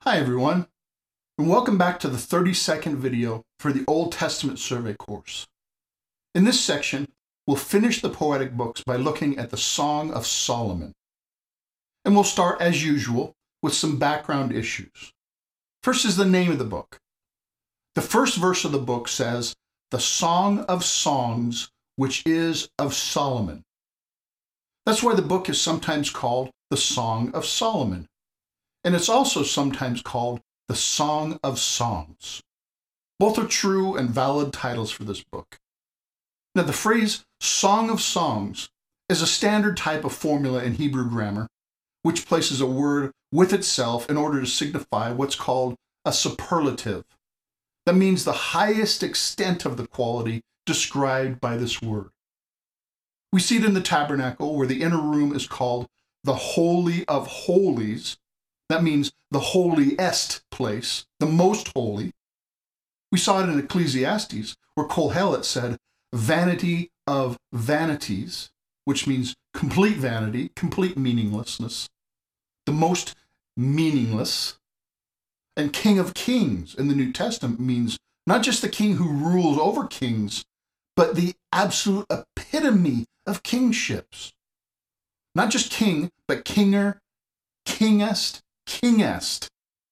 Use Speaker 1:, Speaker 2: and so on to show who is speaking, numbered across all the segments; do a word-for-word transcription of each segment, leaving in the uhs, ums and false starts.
Speaker 1: Hi everyone, and welcome back to the thirty second video for the Old Testament Survey course. In this section, we'll finish the poetic books by looking at the Song of Solomon. And we'll start, as usual, with some background issues. First is the name of the book. The first verse of the book says, "The Song of Songs, which is of Solomon." That's why the book is sometimes called the Song of Solomon. And it's also sometimes called the Song of Songs. Both are true and valid titles for this book. Now, the phrase Song of Songs is a standard type of formula in Hebrew grammar, which places a word with itself in order to signify what's called a superlative. That means the highest extent of the quality described by this word. We see it in the tabernacle, where the inner room is called the Holy of Holies. That means the holiest place, the most holy. We saw it in Ecclesiastes, where Kohelet said, vanity of vanities, which means complete vanity, complete meaninglessness, the most meaningless. And King of Kings in the New Testament means not just the king who rules over kings, but the absolute epitome of kingships. Not just king, but kinger, kingest, kingest.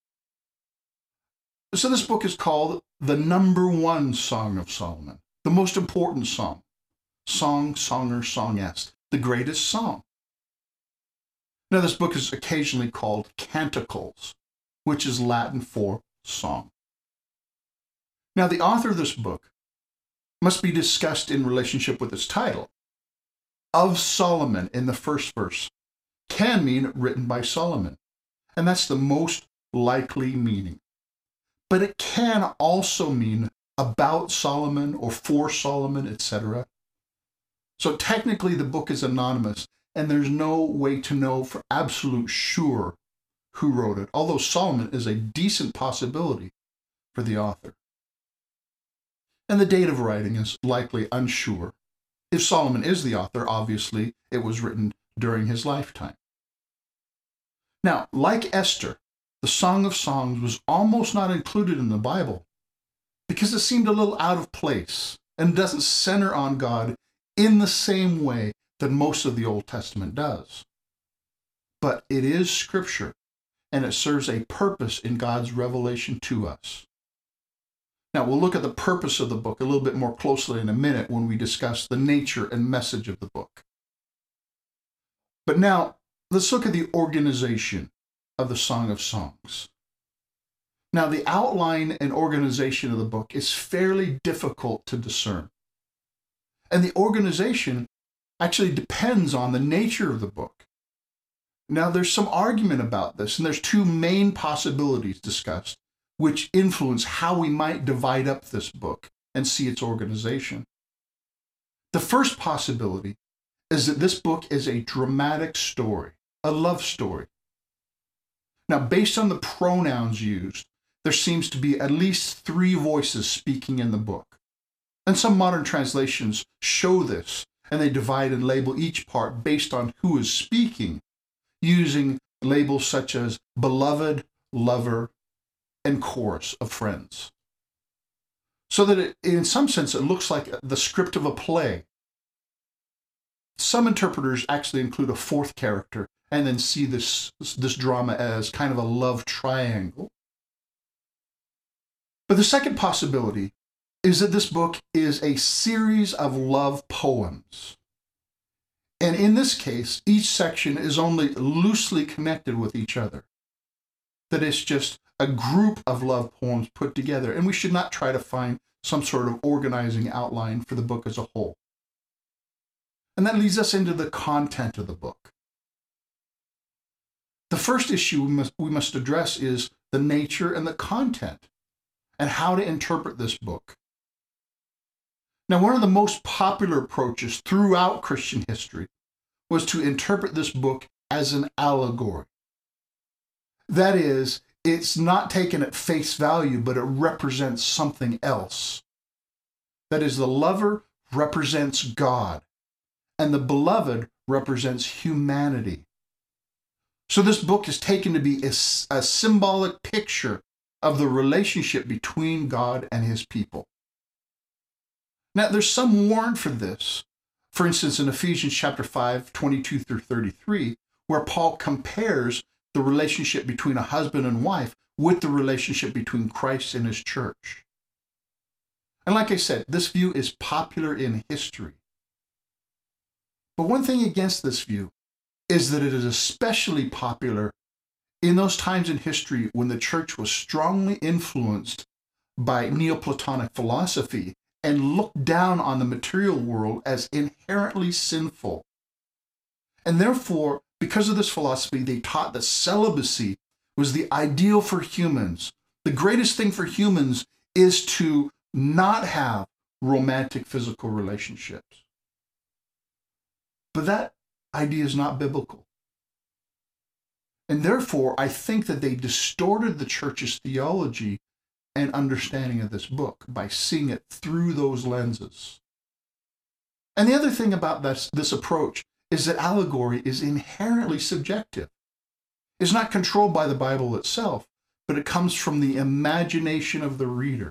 Speaker 1: So this book is called the number one Song of Solomon, the most important song. Song, songer, songest, the greatest song. Now this book is occasionally called Canticles, which is Latin for song. Now the author of this book must be discussed in relationship with its title. Of Solomon in the first verse can mean written by Solomon. And that's the most likely meaning. But it can also mean about Solomon or for Solomon, et cetera. So technically the book is anonymous, and there's no way to know for absolute sure who wrote it, although Solomon is a decent possibility for the author. And the date of writing is likely unsure. If Solomon is the author, obviously it was written during his lifetime. Now, like Esther, the Song of Songs was almost not included in the Bible because it seemed a little out of place and doesn't center on God in the same way that most of the Old Testament does. But it is Scripture, and it serves a purpose in God's revelation to us. Now, we'll look at the purpose of the book a little bit more closely in a minute when we discuss the nature and message of the book. But now, let's look at the organization of the Song of Songs. Now, the outline and organization of the book is fairly difficult to discern. And the organization actually depends on the nature of the book. Now, there's some argument about this, and there's two main possibilities discussed, which influence how we might divide up this book and see its organization. The first possibility is that this book is a dramatic story, a love story. Now, based on the pronouns used, there seems to be at least three voices speaking in the book. And some modern translations show this, and they divide and label each part based on who is speaking, using labels such as beloved, lover, and chorus of friends. So that it, in some sense, it looks like the script of a play. Some interpreters actually include a fourth character and then see this, this drama as kind of a love triangle. But the second possibility is that this book is a series of love poems. And in this case, each section is only loosely connected with each other. That it's just a group of love poems put together, and we should not try to find some sort of organizing outline for the book as a whole. And that leads us into the content of the book. The first issue we must, we must address is the nature and the content, and how to interpret this book. Now, one of the most popular approaches throughout Christian history was to interpret this book as an allegory. That is, it's not taken at face value, but it represents something else. That is, the lover represents God, and the beloved represents humanity. So this book is taken to be a, a symbolic picture of the relationship between God and his people. Now, there's some warrant for this. For instance, in Ephesians chapter five, twenty-two through thirty-three, where Paul compares the relationship between a husband and wife with the relationship between Christ and his church. And like I said, this view is popular in history. But one thing against this view is that it is especially popular in those times in history when the church was strongly influenced by Neoplatonic philosophy and looked down on the material world as inherently sinful. And therefore, because of this philosophy, they taught that celibacy was the ideal for humans. The greatest thing for humans is to not have romantic physical relationships. But that idea is not biblical. And therefore, I think that they distorted the church's theology and understanding of this book by seeing it through those lenses. And the other thing about this, this approach is that allegory is inherently subjective. It's not controlled by the Bible itself, but it comes from the imagination of the reader.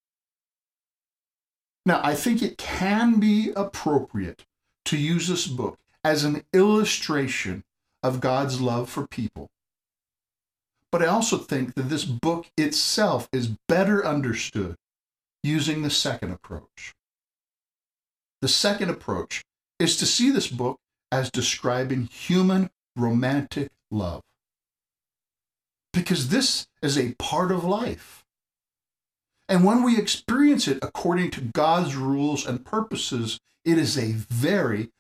Speaker 1: Now, I think it can be appropriate to use this book as an illustration of God's love for people. But I also think that this book itself is better understood using the second approach. The second approach is to see this book as describing human romantic love. Because this is a part of life. And when we experience it according to God's rules and purposes, it is a very